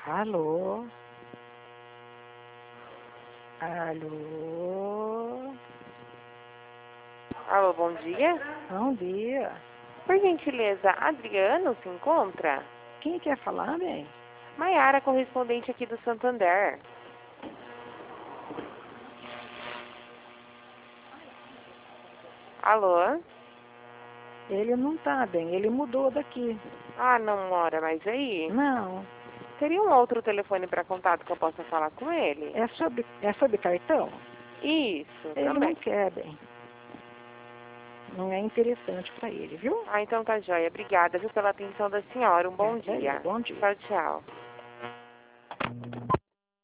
Alô? Alô? Alô, bom dia. Bom dia. Por gentileza, Adriano se encontra? Quem quer falar, bem? Maiara, correspondente aqui do Santander. Alô? Ele não tá bem, ele mudou daqui. Ah, não mora mais aí? Não. Teria um outro telefone para contato que eu possa falar com ele? É sobre cartão? Isso, Ele também. não quer, bem. Não é interessante para ele, viu? Ah, então tá joia. Obrigada, viu, pela atenção da senhora. Um bom dia. Bom dia. Tchau, tchau.